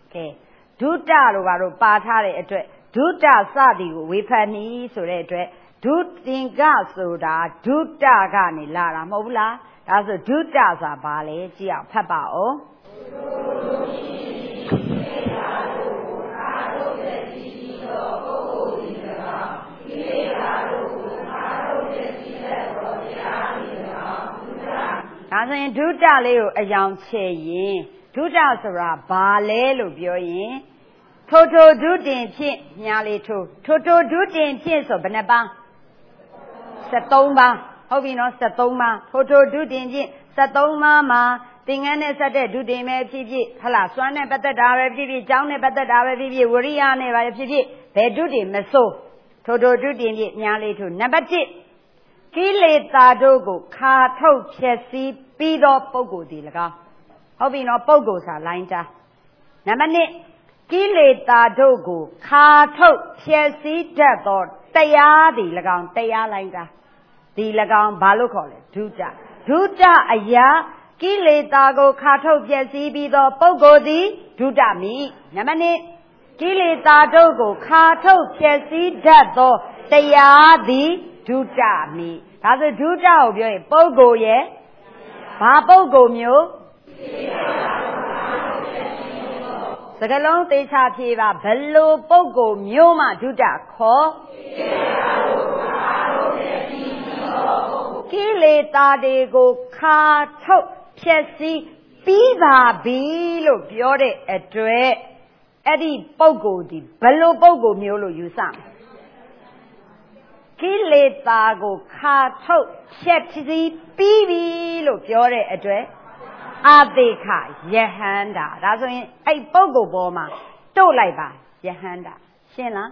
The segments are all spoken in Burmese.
Okay. Duta lo patare etwe. Duta sadi go wepani so the etwe. Dutinga soda duta gani lara mobula. That's a duta sa bale jia papa o. That's in duta leo a young che duta sora bale lo bioyin. Toto dutin pin nyali to. Toto dutin pin so beneba. Satomba. Hobino Satoma, Toto Dudin, Satoma ma, Tingane Sate Dudime Pipi, Hala, Swane Batadara Pipi, Jown Batadara Pipi, Wuriane Pipi, Pedudi Meso, Toto Dudin, Nyali to Nabati, Kile Tadogo, Kato Chesi, Pido Pogo Dilaga. Hobino Pogos are linta. Namane, Kile Tadogo, Kato Chesi, Death Tayadi Lagan, Tayalanga. Dilagam Balokole, Duta. Duta aya, Kiletago Kato Piasibi the Pogodi, Duta me, Namane, Kiletago Kato Piasi Dato, Tayadi, Duta me. That's a Duta of your Pogo, ye? Papogo mule. Sagalong de Tativa, Bello Pogo, Mioma, Duta, call. Kile tadego kato chesi biba bilo biore etwe edi pogo di bello pogo miolo yusam Kile tago kato chesi bibilo biore etwe adeka yehanda that's when ai pogo boma to lai ba yehanda shin la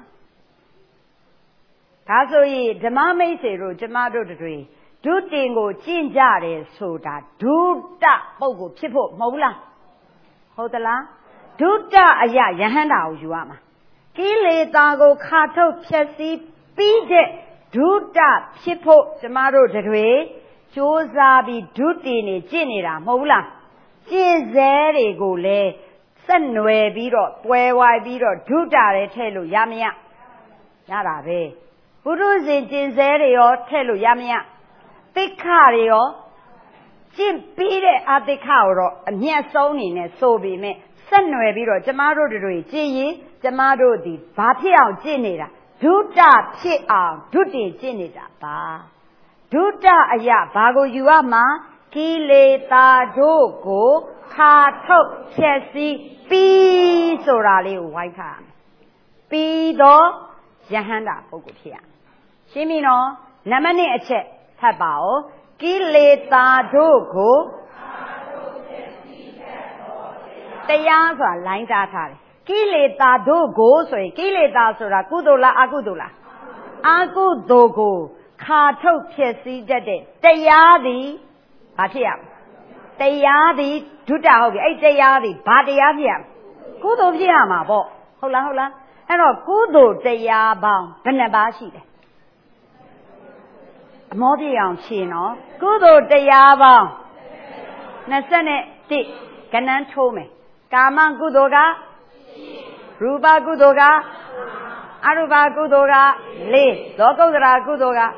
that's when Dhamma se ro Dhamma do de Dutingo Chinjare soda, Duta Pogo Chipo Mola Hodala Duta Aya Yahanda Uama Kile Tago Kato Chesi Pide Duta Chipo Tamaro Degree Josabi Dutini Jinira Mola Chizere Gole Sanwe Biro Puewa Biro Duta Telu Yamia Yarabe Uruzi Chizere or Telu Yamia Picario, Jim Pide at the Cauro, and near Sony, so be me, Senwe Biro, Jamaro de G, Jamaro di Batia Genera, Duta Chia, Duti Genera, Ba. Duta Aya, Bago Yuama, Kile Tadogo, Kato, Chesi, P. Sorali, Waika. Pido, Jahanda, Pogotia. Shimino, Namani a check. Habao, Kileta Dogo, Tayaza, line data. Kileta Dogo, so Kileta Sora, Kudola, Agudula. Agudogo, Kato Chesi, Tayadi, Batia. Tayadi, Tudahogi, Tayadi, Badiavia. Kudo Viama, Bo, Hola, and a Kudo Tayabam, Benabashi. Modian Chino, Kudo de Yaba Nasane Dick, Canan Tome, Kaman Gudoga, Ruba Gudoga, Aruba Gudoga, Le, Dogogra Gudoga.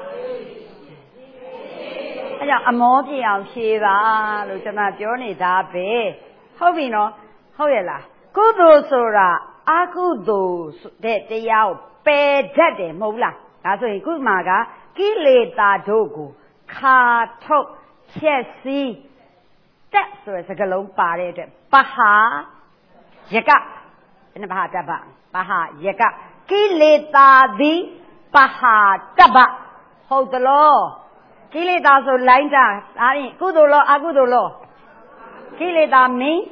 A Modian Shiva, Lucana Johnny Dabe, Hovino, Hoyela, Kudo Sora, Akudo, de Yao, Pe Dede Mola, that's a good maga. Kileta Dogo, Kato, Chesi, that's a galon parade, Baha, Yaka, and Baha Daba, Baha, Yaka, Kileta di, Baha Daba, hold the law. Kileta so line down, Gudulo, Agudulo. Kileta means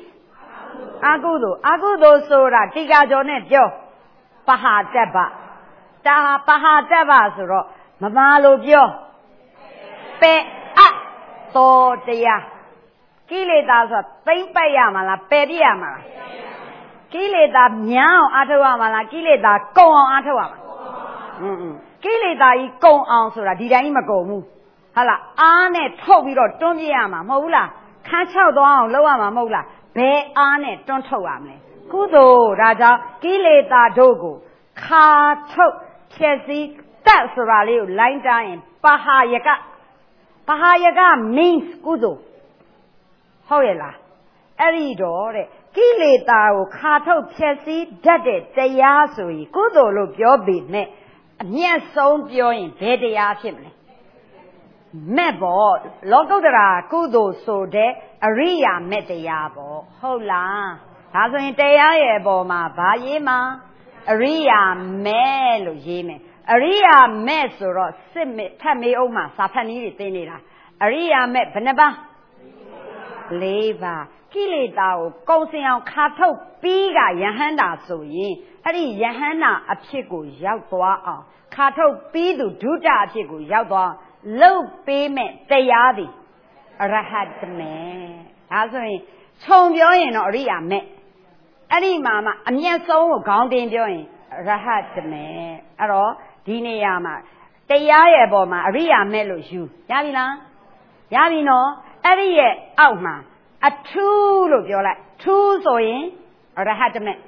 Agudo Sora, Tiga Jonet, Jo, Baha Daba, Taha Baha Daba Soro. Mamalo Bio Pe A Todia Kileta Think Payamala, Pediamala Kileta Miao Atawamala, Kileta Go on Atawama Kileta Go on Sura, Didima Gomu Hala Ane Tobiro, Don't Yama, Mola, Catch out on Loama Mola, Be Ane, don't Toamle, ကုသိုလ်ဒါကြောင့်ကိလေသာတို့ကိုခါထုတ်ဖြည့်စည်းတတ်ဆိုတာလေးကိုလိုင်းတိုင်းရင်ပဟာယက means ကုသိုလ်ဟုတ်ရဲ့လားအဲ့ဒီတော့တဲ့ကိလေသာကိုခါထုတ်ဖြည့်စည်းတတ်တဲ့တရားဆိုရင်ကုသိုလ်လို့ပြောပေမဲ့အမျက်ဆုံးပြောရင်ဘယ်တရားဖြစ်မလဲမဲ့ပေါ့လောကုတ္တရာကုသိုလ်ဆိုတဲ့အရိယာမဲ့တရားပေါ့ဟုတ်လားဒါဆိုရင်တရားရဲ့အပေါ်မှာဘာရေးမှာအရိယာမဲ့လို့ရေးမယ်အရိယာမဲ့ဆိုတော့စစ်မဲ့ထပ်မေးအောင်မှာစာဖတ်နည်းတွေသင်နေတာအရိယာမဲ့ဘယ်နှပါ၄ပါးကိလေသာကိုကုံစင်အောင်ခါထုတ်ပြီးကယဟန္တာဆိုရင်အဲ့ဒီယဟန္တာအဖြစ်ကိုရောက်သွားအောင်ခါထုတ်ပြီးသူဒုတအဖြစ်ကိုရောက်သွားလှုပ်ပေးမဲ့တရားသည်အရဟတမေဒါဆိုရင်ခြုံပြောရင်တော့အရိယာမဲ့အဲ့ဒီမှာမှအမျက်ဆုံးကိုခေါင်းတင်ပြောရင်ရဟတမေအဲ့တော့ဒီနေရာမှာတရားရဲ့အပေါ်မှာအရိယာမဲ့လို့ယူရပြီလားရပြီနော်အဲ့ဒီရဲ့အောက်မှာအထူးလို့ပြောလိုက်ထူးဆိုရင်အရဟတမေ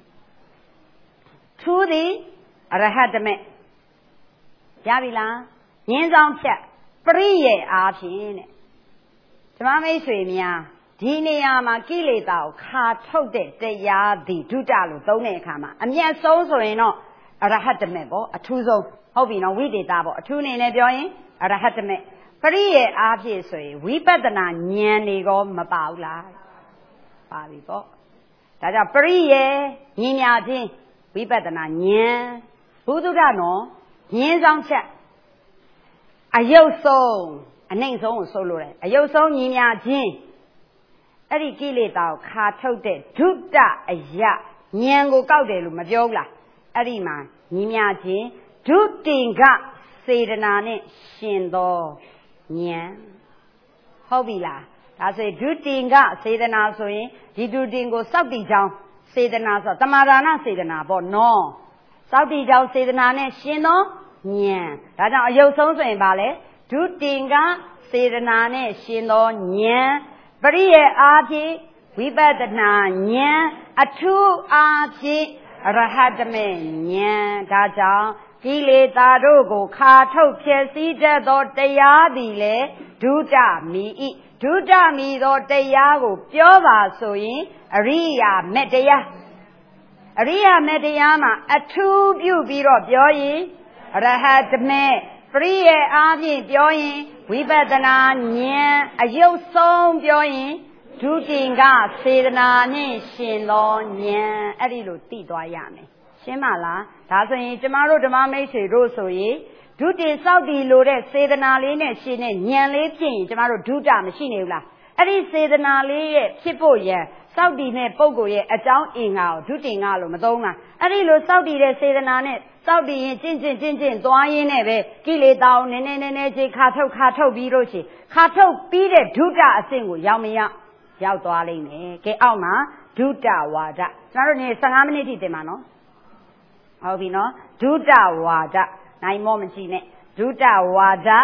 ထူးသည်အရဟတမေရပြီလားငင်းဆောင်ဖြတ်ပရိယေအားဖြင့်တဲ့ဓမ္မမိတ်ဆွေများဒီနေရာမှာကိလေသာကိုခါထုတ်တဲ့တရားသည်ဒုတလို့သုံးတဲ့အခါမှာအမျက်ဆုံးဆိုရင်တော့အရဟတမေပေါ့အထူးဆုံးဟုတ်ပြီနော်ဝိသေသပေါ့အထူးအနေနဲ့ပြောရင်အရဟတမေပရိယေအားဖြင့်ဆိုရင်ဝိပဿနာဉာဏ်တွေကောမပါဘူးလားပါပြီပေါ့ဒါကြောင့်ပရိယေဉာဏ်များချင်းဝိပဿနာဉာဏ်ဘုဒ္ဓနော်ဉာဏ်ဆောင်ချက်အယုတ်ဆုံးအနှိမ့်ဆုံးကိုဆိုလိုတယ်အယုတ်ဆုံးဉာဏ်များချင်းအဲ့ဒီကိလေသာကိုခါထုတ်တဲ့ဒုတအယဉာဏ်ကိုကောက်တယ်လို့မပြောဘူးလားအဲ့ဒီမှာဉာဏ်များချင်းဒုတင်ကစေတနာနဲ့ရှင်သောဉာဏ်ဟုတ်ပြီလားဒါဆိုရင်ဒုတင်ကစေတနာဆိုရင်ဒီဒုတင်ကိုစောက်တည်ကြောင်းစေတနာဆိုတမာဒါနစေတနာပေါ့နော်စောက်တည်ကြောင်းစေတနာနဲ့ရှင်သောဉာဏ်ဒါကြောင့်အယုတ်ဆုံးဆိုရင်ပါလေဒုတင်ကစေတနာနဲ့ရှင်သောဉာဏ်ပရိယေအားဖြင့်ဝိပဿနာဉာဏ်အထူးအားဖြင့်အရဟတမေဉာဏ်ဒါကြောင့်ကိလေသာတို့ကိုခါထုတ်ဖြည့်စည်းတတ်သောတရားသည်လေဒုတမီဤဒုတမီသောတရားကိုပြောပါဆိုရင်အရိယာမေတ္တရားအရိယာမေတ္တရားမှာအထူးပြုပြီးတော့ပြောရင်အရဟတမေပရိယေအားဖြင့်ပြောရင်ဝိပဿနာဉာဏ်အယုတ်ဆုံးပြောရင်ဒုတင်ကစေတနာနဲ့ရှင်သောဉာဏ်အဲ့ဒီလိုသိသွားရမယ်ရှင်းပါလားဒါဆိုရင်ကျမတို့ဓမ္မမိတ်ဆွေတို့ဆိုရင်ဒုတင်စောက်တည်လို့တဲ့စေတနာလေးနဲ့ရှင်တဲ့ဉာဏ်လေးဖြစ်ရင်ကျမတို့ဒုတမရှိနေဘူးလားအဲ့ဒီစေတနာလေးရဲ့ဖြစ်ဖို့ရန်စောက်တည်တဲ့ပုဂ္ဂိုလ်ရဲ့အကြောင်းအင်္ဂါကိုဒုတင်ကလို့မသုံးလားအဲ့ဒီလိုစောက်တည်တဲ့စေတနာနဲ့စောက်တည်ရင်ကျင့်သွားရင်းနဲ့ပဲကိလေသာကိုနည်းနည်းချင်းခါထုတ်ပြီးလို့ရှိခါထုတ်ပြီးတဲ့ဒုတအဆင့်ကိုရောက်မရောက်သွားလိမ့်မယ်ကဲအောက်မှာဒုတဝါဒကျွန်တော်တို့နေ15မိနစ်ထိသင်ပါနော်ဟုတ်ပြီနော်ဒုတဝါဒနိုင်မောမကြည့်နဲ့ဒုတဝါဒ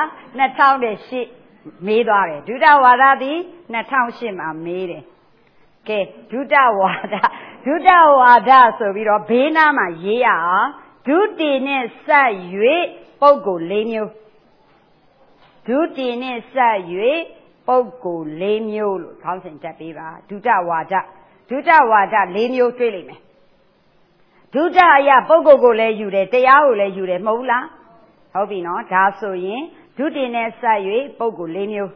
2008မေးသွားတယ်ဒုတဝါဒသည်2008မှာမေးတယ်ကဲဒုတဝါဒဆိုပြီးတော့ဘေးနားမှာရေးရအောင်ဒုတိနဲ့ဆက်၍ပုဂ္ဂိုလ်၄မျိုးဒုတိနဲ့ဆက်၍ပုဂ္ဂိုလ်၄မျိုးလို့ခေါင်းစဉ်တက်ပေးပါဒုတဝါဒ၄မျိုးတွေ့လိမ့်မယ်ဒုတအရာပုဂ္ဂိုလ်ကိုလည်းယူတယ်တရားကိုလည်းယူတယ်မဟုတ်ဘူးလားဟုတ်ပြီနော်ဒါဆိုရင်ဒုတိနဲ့ဆက်၍ပုဂ္ဂိုလ်၄မျိုး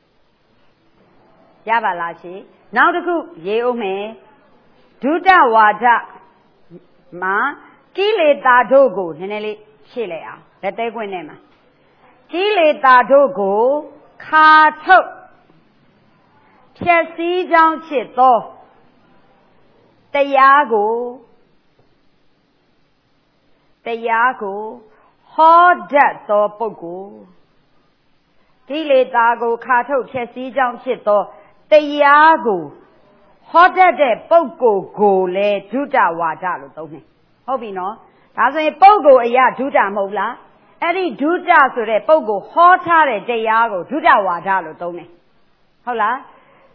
ရပါလားရှင်နောက်တစ်ခုရေးအောင်မယ်ဒုတဝါဒမှာကိလေသာတို့ကိုနည်းနည်းလေးဖြည့်လိုက်အောင်လက်သေးခွင့်နဲ့မှာကိလေသာတို့ကိုခါထုတ်ဖြည့်စည်းကြောင်းဖြစ်သောတရားကိုဟောတတ်သောပုဂ္ဂိုလ်ကိလေသာကိုခါထုတ်ဖြည့်စည်းကြောင်းဖြစ်သောတရားကိုဟောတတ်တဲ့ပုဂ္ဂိုလ်ကိုလည်းဒုတဝါဒလို့သုံးတယ်ဟုတ်ပြီနော်ဒါဆိုရင်ပုဂ္ဂိုလ်အရာဒုတမဟုတ်လားအဲ့ဒီဒုတဆိုတဲ့ပုဂ္ဂိုလ်ဟောထားတဲ့တရားကိုဒုတဝါဒလို့သုံးတယ်ဟုတ်လား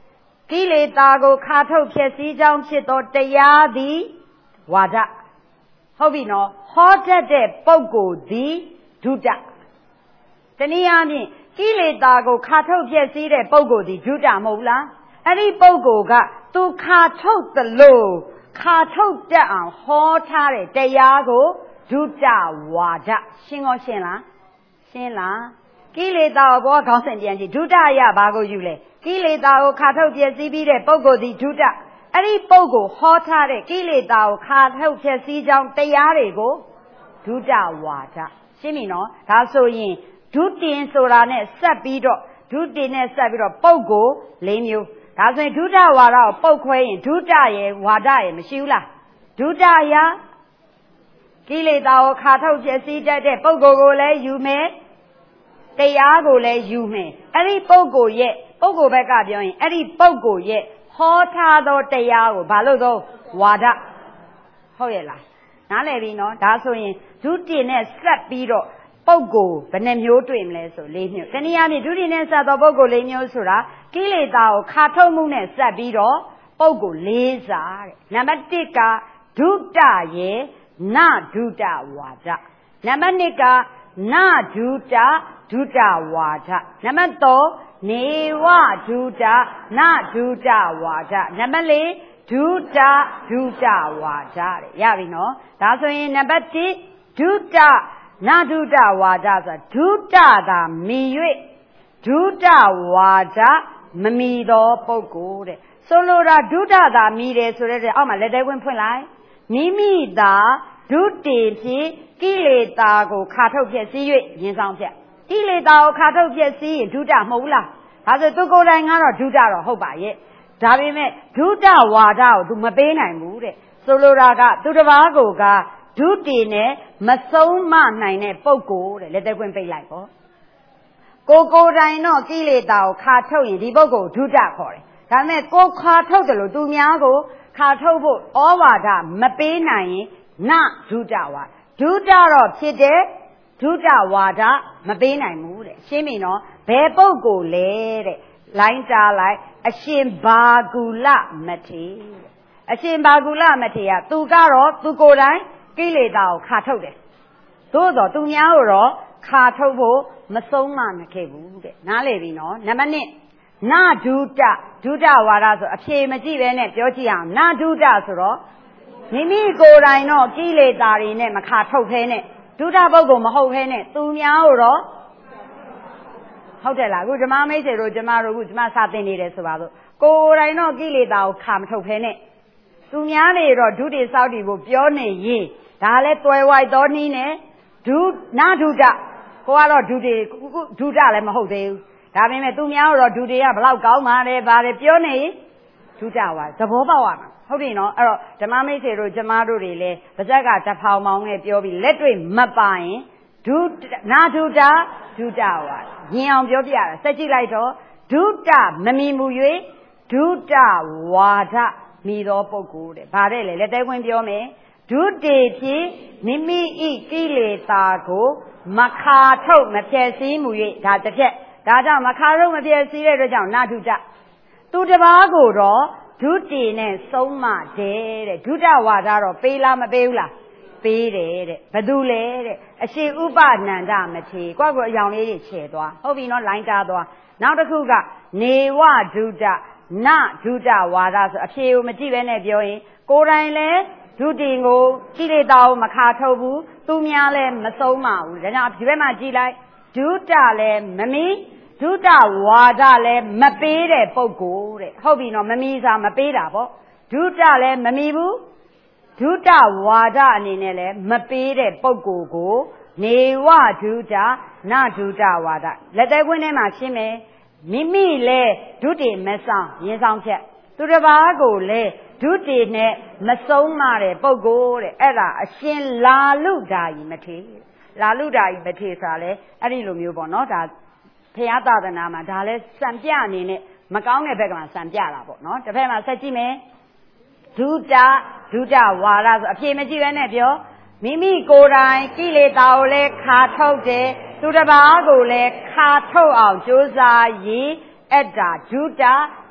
ကိလေသာကိုခါထုတ်ဖြစ်စည်းကြောင်းဖြစ်သောတရားသည်ဝါဒဟုတ်ပြီနော်ဟောတတ်တဲ့ပုဂ္ဂိုလ်သည်ဒုတတနည်းအားဖြင့်ကိလေသာကိုခါထုတ်ဖြစ်စည်းတဲ့ပုဂ္ဂိုလ်သည်ဒုတမဟုတ်လားအဲ့ဒီပုဂ္ဂိုလ်ကသူခါထုတ်သလိုခါထုတ်တတ်အောင်ဟောထားတဲ့တရားကိုဒုတဝါဒရှင်းရောရှင်းလားရှင်းလားကိလေသာဘောခေါင်းစဉ်ပြန်ကြည့်ဒုတရဘာကိုယူလဲကိလေသာကိုခါထုတ်ပြည့်စည်ပြီးတဲ့ပုဂ္ဂိုလ်သည်ဒုတအဲ့ဒီပုဂ္ဂိုလ်ဟောထားတဲ့ကိလေသာကိုခါထုတ်ပြည့်စည်ကြောင်းတရားတွေကိုဒုတဝါဒရှင်းပြီနော်ဒါဆိုရင်ဒုတင်ဆိုတာနဲ့ဆက်ပြီးတော့ဒုတင်နဲ့ဆက်ပြီးတော့ပုဂ္ဂိုလ်၄မျိုးဒါဆိုရင်ဒုတဝါဒကိုပုတ်ခွဲရင်ဒုတရဲ့ဝါဒရဲ့မရှိဘူးလားဒုတရကိလေသာကိုခါထုတ်ပြည့်စည်တတ်တဲ့ပုဂ္ဂိုလ်ကိုလည်းယူမယ်တရားကိုလည်းယူမယ်အဲ့ဒီပုဂ္ဂိုလ်ရဲ့ပုဂ္ဂိုလ်ဘက်ကပြောရင်အဲ့ဒီပုဂ္ဂိုလ်ရဲ့ဟောထားသောတရားကိုဘာလို့သောဝါဒဟုတ်ရဲ့လားနားလည်ပြီနော်ဒါဆိုရင်ဒုတိယနဲ့ဆက်ပြီးတော့ပုဂ္ဂိုလ်ဘယ်နှမျိုးတွေ့မလဲဆို၄မျိုးတနည်းအားဖြင့်ဒုတိယနဲ့ဆက်သောပုဂ္ဂိုလ်၄မျိုးဆိုတာကိလေသာကိုခါထုတ်မှုနဲ့ဆက်ပြီးတော့ပုဂ္ဂိုလ်၄စားတဲ့နံပါတ်၁ကဒုတရဲ့နဒုတဝါဒနံပါတ်2ကနဒုတဒုတဝါဒနံပါတ်3နေဝဒုတနဒုတဝါဒနံပါတ်4ဒုတဒုတဝါဒတဲ့ရပြီနော်ဒါဆိုရင်နံပါတ်1ဒုတနဒုတဝါဒဆိုတာဒုတသာမီ၍ဒုတဝါဒမမီသောပုဂ္ဂိုလ်တဲ့ဆိုလိုတာဒုတသာမီတယ်ဆိုတဲ့အောက်မှာလက်သေးဝင်ဖွင့်လိုက်မိမိသာဒုတိဖြင့်ကိလေသာကိုခါထုတ်ဖြစ်စည်း၍ရင်ဆောင်ဖြတ်ကိလေသာကိုခါထုတ်ဖြစ်စည်းရင်ဒုတမဟုတ်လားဒါဆိုသူကိုယ်တိုင်ကတော့ဒုတတော့ဟုတ်ပါရဲ့ဒါပေမဲ့ဒုတဝါဒကိုသူမပေးနိုင်ဘူးတဲ့ဆိုလိုတာကသူတစ်ပါးကိုကဒုတိနဲ့မဆုံးမနိုင်တဲ့ပုဂ္ဂိုလ်တဲ့လက်သက်ခွင့်ပိတ်လိုက်ပေါ့ကိုယ်တိုင်တော့ကိလေသာကိုခါထုတ်ရင်ဒီပုဂ္ဂိုလ်ဒုတခေါ်တယ်ဒါပေမဲ့ကိုခါထုတ်တယ်လို့သူများကိုခါထုတ်ဖို့ဩဝါဒမပေးနိုင်ရင်နဒုတဝါဒုတတော့ဖြစ်တဲ့ဒုတဝါဒမပေးနိုင်ဘူးတဲ့ရှင်းပြီနော်ဘယ်ပုဂ္ဂိုလ်လဲတဲ့လိုင်းကြားလိုက်အရှင်ဘာကူလမထေအရှင်ဘာကူလမထေကသူကတော့သူကိုယ်တိုင်ကိလေသာကိုခါထုတ်တယ်သို့တော့သူများကိုတော့ခါထုတ်ဖို့မဆုံးမမခဲ့ဘူးတဲ့နားလည်ပြီနော်နံပါတ်1နဒုတဒုတဝါဒဆိုအဖြေမကြည့်ပဲနဲ့ပြောကြည့်အောင်နဒုတဆိုတော့မိမိကိုယ်တိုင်တော့ကိလေသာတွေနဲ့မခါထုတ်ခဲနဲ့ဒုတပုဂ္ဂိုလ်မဟုတ်ခဲနဲ့သူများကိုတော့ဟုတ်တယ်လားအခုဓမ္မမိတ်ဆွေတို့ကျမတို့အခုကျမစာသင်နေတယ်ဆိုပါစို့ကိုယ်တိုင်တော့ကိလေသာကိုခါမထုတ်ခဲနဲ့သူများတွေတော့ဒုတိစောက်တီကိုပြောနေရင်ဒါလည်းတွယ်ဝိုက်တော်နည်းနဲ့နဒုတကိုကတော့ဒုတိလည်းမဟုတ်သေးဘူးဒါပေမဲ့သူများတော့ဒုတိယဘလောက်ကောင်းပါလဲဗါတယ်ပြောနေဒုတဝါသဘောပေါက်ရမှာဟုတ်ပြီနော်အဲ့တော့ဓမ္မမိတ်ဆွေတို့ကျမတို့တွေလည်းပါဇက်ကတဖောင်မောင်းနဲ့ပြောပြီးလက်တွေ့မပါရင်နဒုတဒုတဝါညင်အောင်ပြောပြတာစက်ကြည့်လိုက်တော့ဒုတမမီမူ၍ဒုတဝါဒမိသောပုဂ္ဂိုလ်တဲ့ဗါတဲ့လေလက်သေးခွင့်ပြောမယ်ဒုတိဖြင့်မိမိဤကိလေသာကိုမခါထုတ်မဖြည့်စည်းမူ၍ဒါတစ်ချက်ဒါကြောင့်မခါထုတ်မဖြည့်စည်းတဲ့အတွက်ကြောင့်နဒုတသူတစ်ပါးကိုတော့ဒုတိနဲ့ဆုံးမတယ်တဲ့ဒုတဝါဒတော့ပေးလားမပေးဘူးလားပေးတယ်တဲ့ဘသူလဲတဲ့အရှင်ဥပနန္ဒမထေကိုယ့်ကိုအယောင်လေးတွေခြေသွားဟုတ်ပြီနော်လိုင်းတားသွားနောက်တစ်ခုကနေဝဒုတနဒုတဝါဒဆိုအဖြေကိုမကြည့်ပဲနဲ့ပြောရင်ကိုယ်တိုင်လဲဒုတိကိုကိလေသာကိုမခါထုတ်ဘူးသူများလဲမဆုံးမဘူးဒါကြောင့်ဒီဘက်မှာကြည့်လိုက်ဒုတလဲမမီဒုတဝါဒလည်းမပေးတဲ့ပုဂ္ဂိုလ်တဲ့ဟုတ်ပြီနော်မမီစားမပေးတာပေါ့ဒုတလည်းမမီဘူးဒုတဝါဒအနေနဲ့လည်းမပေးတဲ့ပုဂ္ဂိုလ်ကိုနေဝဒုတနဒုတဝါဒလက်သေးခွင်းထဲမှာရှင်းမယ်မိမိလည်းဒုတိမဆောင်ရင်ဆောင်ဖြတ်သူတစ်ပါးကိုလည်းဒုတိနဲ့မဆုံးမတဲ့ပုဂ္ဂိုလ်တဲ့အဲ့ဒါအရှင်လာလုဒာယီမထေလာလုဒာယီမထေဆိုတာလေအဲ့ဒီလိုမျိုးပေါ့နော်ဒါဘုရားသာသနာမှာဒါလဲစံပြအနေနဲ့မကောင်းတဲ့ဘက်ကမှစံပြတာပေါ့နော်တစ်ဖက်မှာဆက်ကြည့်မယ်ဒုတဝါဒဆိုအဖြေမကြည့်ပဲနဲ့ပြောမိမိကိုယ်တိုင်ကိလေသာကိုလည်းခါထုတ်တယ်သူတစ်ပါးကိုလည်းခါထုတ်အောင်ကြိုးစားရည်အဲ့ဒါဒုတ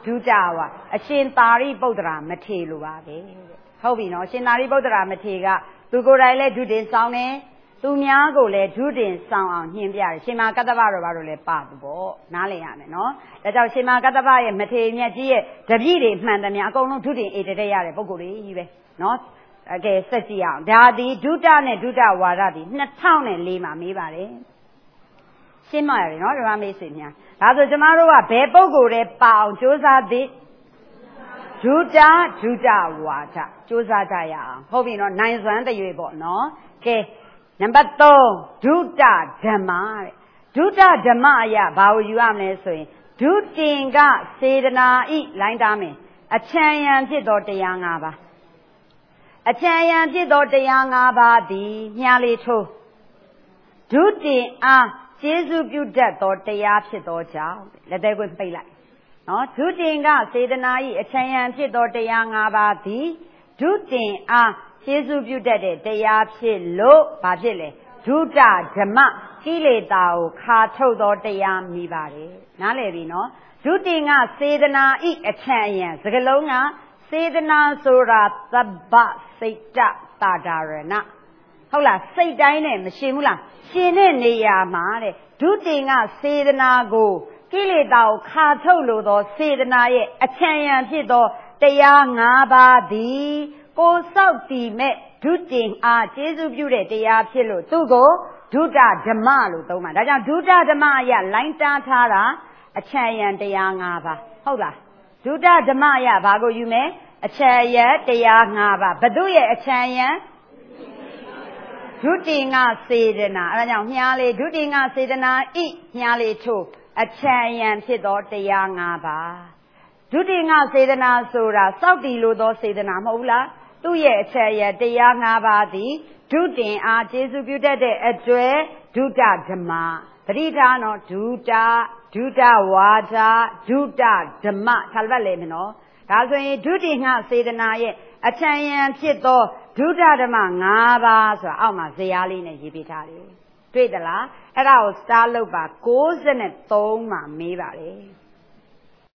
ဒုတာဝါအရှင်သာရိပုတ္တရာမထေရလိုပါပဲဟုတ်ပြီနော်ရှင်သာရိပုတ္တရာမထေရကသူကိုယ်တိုင်လည်းဒုတင်ဆောင်တယ်သူများကိုလည်းဒုတင်ဆောင်အောင်ညှင်းပြတယ်ရှင်မကတ္တဗတော်ဘာလို့လဲပါသူပေါ့နားလည်ရမယ်နော်ဒါကြောင့်ရှင်မကတ္တဗရဲ့မထေရမြတ်ကြီးရဲ့တပည့်တွေမှန်တယ်များအကုန်လုံးဒုတင်ဧတတဲ့ရတဲ့ပုဂ္ဂိုလ်တွေကြီးပဲနော်ကဲဆက်ကြည့်အောင်ဒါသည်ဒုတနဲ့ဒုတဝါဒသည်2004မှာမေးပါတယ်ရှင်းမရတယ်နော်ဓမ္မမိတ်ဆွေများဒါဆိုကျမတို့ကဘယ်ပုဂ္ဂိုလ်တွေပါအောင်ကြိုးစားသည်ဒုတဝါဒကြိုးစားကြရအောင်ဟုတ်ပြီနော်နိုင်စွမ်းတရွေပေါ့နော်ကဲနံပါတ်3ဒုတဓမ္မတဲ့ဒုတဓမ္မအရာဘာကိုယူရမလဲဆိုရင်ဒုတင်ကစေတနာဤလိုင်းတားမယ်အချမ်းရံဖြစ်သောတရား၅ပါးအချမ်းရံဖြစ်သောတရား၅ပါးသည်မြားလေးထိုးဒုတင်အားကျေးဇူးပြုတတ်သောတရားဖြစ်သောကြောင့်လက်သေးကိုပိတ်လိုက်နော်ဒုတင်ကစေတနာဤအချမ်းရံဖြစ်သောတရား၅ပါးသည်ဒုတင်အားကျေးဇူးပြုတတ်တဲ့တရားဖြစ်လို့ဘာဖြစ်လဲဒုတဓမ္မကိလေသာကိုခါထုတ်သောတရားမိပါတယ်နားလည်ပြီနော်ဒုတင်ကစေတနာဤအချမ်းရံစကလုံးကစေတနာဆိုတာသဗ္ဗစိတ်တတာဒရဏဟုတ်လားစိတ်တိုင်းနဲ့မရှင်ဘူးလားရှင်တဲ့နေရာမှာတဲ့ဒုတင်ကစေတနာကိုကိလေသာကိုခါထုတ်လို့သောစေတနာရဲ့အချမ်းရံဖြစ်သောတရား၅ပါးသည်ကိုစောက်တည်မဲ့ဒုတင်အားကျေးဇူးပြုတဲ့တရားဖြစ်လို့သူ့ကိုဒုတဓမ္မလို့သုံးပါဒါကြောင့်ဒုတဓမ္မအရလိုင်းတားထားတာအချမ်းရံတရား၅ပါးဟုတ်လားဒုတဓမ္မအရဘာကိုယူမယ်အချမ်းရံတရား၅ပါးဘသူရဲ့အချမ်းရံဒုတင်ကစေတနာအဲဒါကြောင့်မြားလေးဒုတင်ကစေတနာဤမြားလေးထို့အချမ်းရံဖြစ်သောတရား၅ပါးဒုတင်ကစေတနာဆိုတာစောက်တည်လို့သောစေတနာမဟုတ်လားသူ့ရဲ့အချမ်းရံတရား၅ပါးသည်ဒုတင်အားကျေးဇူးပြုတတ်တဲ့အတွက်ဒုတဓမ္မပရိဒါနော်ဒုတဝါဒဒုတဓမ္မထားပတ်လဲမယ်နော်ဒါဆိုရင်ဒုတင်ကစေတနာရဲ့အချမ်းရံဖြစ်သောဒုတဓမ္မ၅ပါးဆိုတာအောက်မှာဇယားလေးနဲ့ရေးပေးထားတယ်တွေ့သလားအဲ့ဒါကိုစတားလုပ်ပါ63မှာမေးပါလေ